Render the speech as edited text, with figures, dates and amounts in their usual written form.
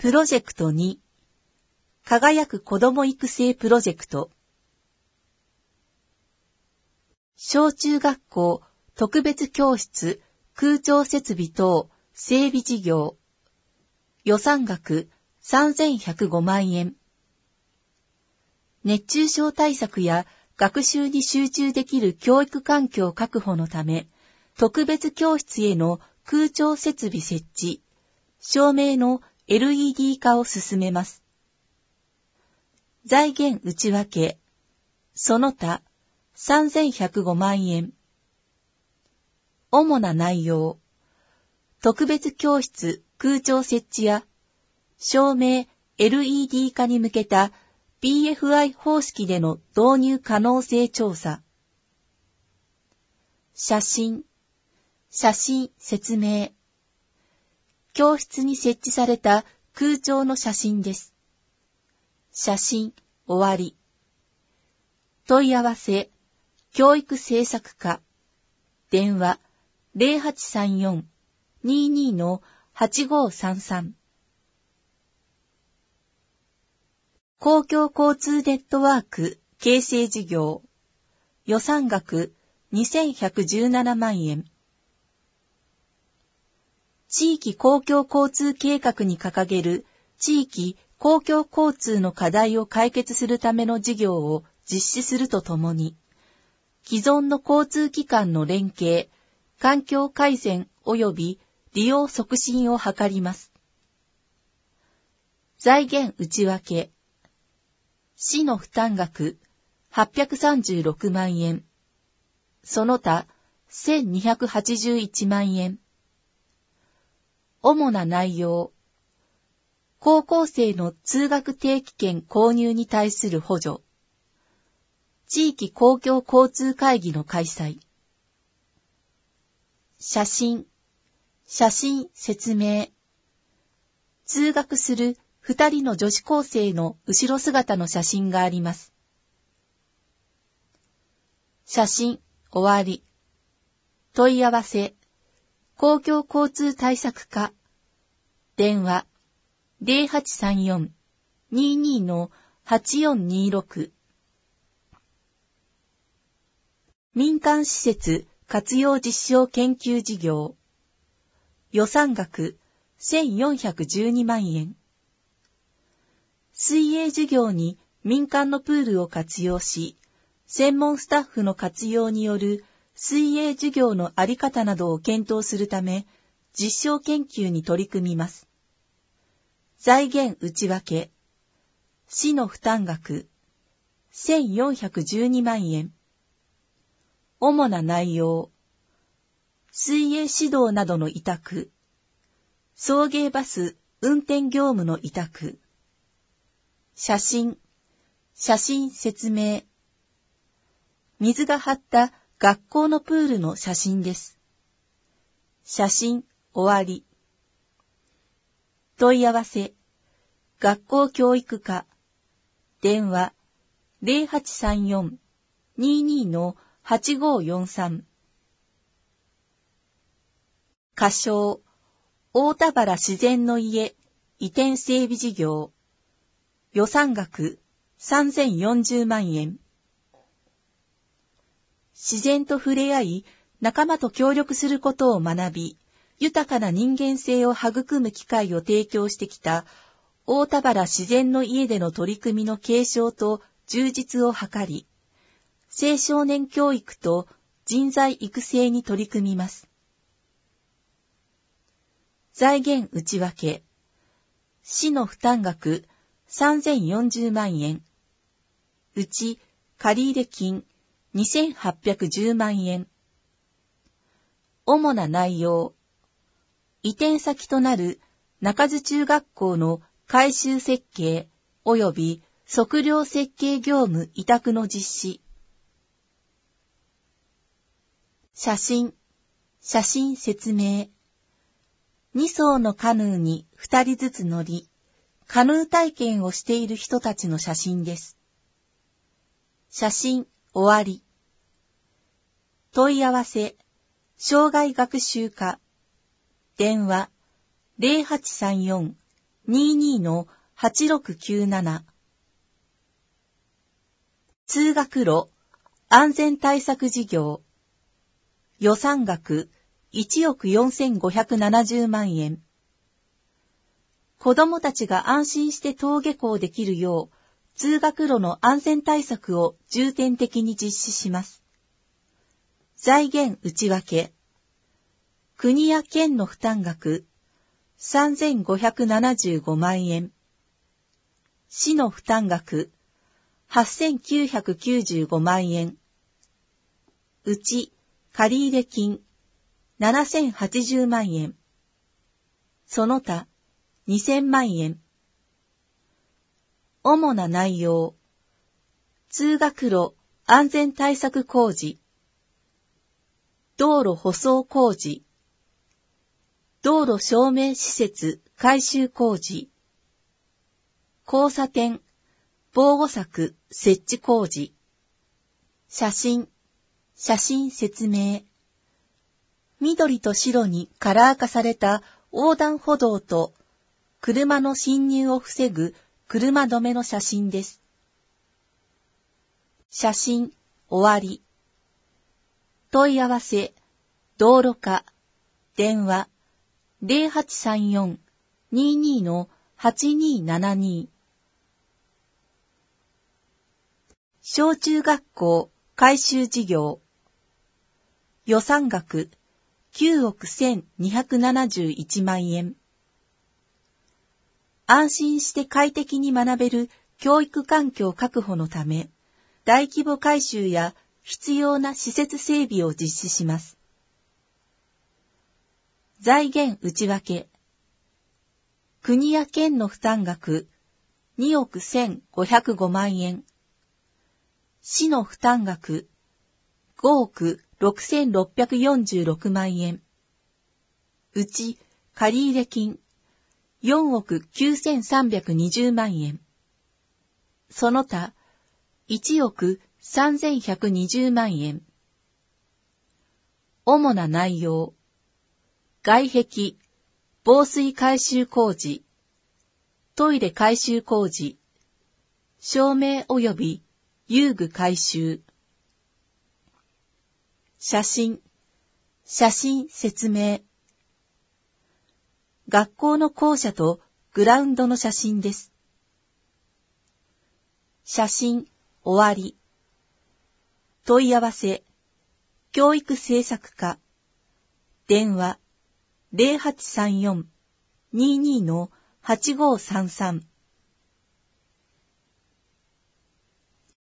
プロジェクト2、輝く子ども育成プロジェクト。小中学校特別教室空調設備等整備事業。予算額3105万円。熱中症対策や学習に集中できる教育環境確保のため、特別教室への空調設備設置、照明の LED 化を進めます。財源内訳、その他3105万円。主な内容、特別教室空調設置や照明 LED 化に向けた PFI 方式での導入可能性調査。写真説明。教室に設置された空調の写真です。写真終わり。問い合わせ、教育政策課。電話0834-22-8533。公共交通ネットワーク形成事業。予算額2117万円。地域公共交通計画に掲げる地域公共交通の課題を解決するための事業を実施するとともに、既存の交通機関の連携、環境改善及び利用促進を図ります。財源内訳。市の負担額836万円。その他1281万円。主な内容。高校生の通学定期券購入に対する補助。地域公共交通会議の開催。写真説明。通学する2人の女子高生の後ろ姿の写真があります。写真終わり。問い合わせ、公共交通対策課。電話0834-22-8426。民間施設活用実証研究事業。予算額1412万円。水泳授業に民間のプールを活用し、専門スタッフの活用による水泳授業のあり方などを検討するため、実証研究に取り組みます。財源内訳。市の負担額1412万円。主な内容。水泳指導などの委託。送迎バス運転業務の委託。写真説明。水が張った学校のプールの写真です。写真終わり。問い合わせ、学校教育課。電話0834-22-8543。仮称、大田原自然の家移転整備事業。予算額3040万円。自然と触れ合い、仲間と協力することを学び、豊かな人間性を育む機会を提供してきた大田原自然の家での取り組みの継承と充実を図り、青少年教育と人材育成に取り組みます。財源内訳。市の負担額3040万円。うち借入金2810万円。主な内容。移転先となる中津中学校の改修設計及び測量設計業務委託の実施。写真説明。2艘のカヌーに2人ずつ乗り、カヌー体験をしている人たちの写真です。写真終わり。問い合わせ、障害学習課。電話 22-8697。通学路安全対策事業。予算額1億4570万円。子供たちが安心して登下校できるよう、通学路の安全対策を重点的に実施します。財源内訳。国や県の負担額3575万円。市の負担額8995万円。うち借入金7080万円。その他2000万円。主な内容。通学路安全対策工事。道路舗装工事。道路照明施設改修工事。交差点、防護柵設置工事。写真説明。緑と白にカラー化された横断歩道と車の進入を防ぐ車止めの写真です。写真終わり。問い合わせ、道路課、電話、0834-22-8272。小中学校改修事業。予算額9億1271万円。安心して快適に学べる教育環境確保のため、大規模改修や必要な施設整備を実施します。財源内訳。国や県の負担額2億1505万円。市の負担額5億6646万円。うち借入金4億9320万円。その他1億3120万円。主な内容。外壁、防水改修工事、トイレ改修工事、照明及び遊具改修。写真説明。学校の校舎とグラウンドの写真です。写真終わり。問い合わせ、教育政策課、電話、0834-22-8533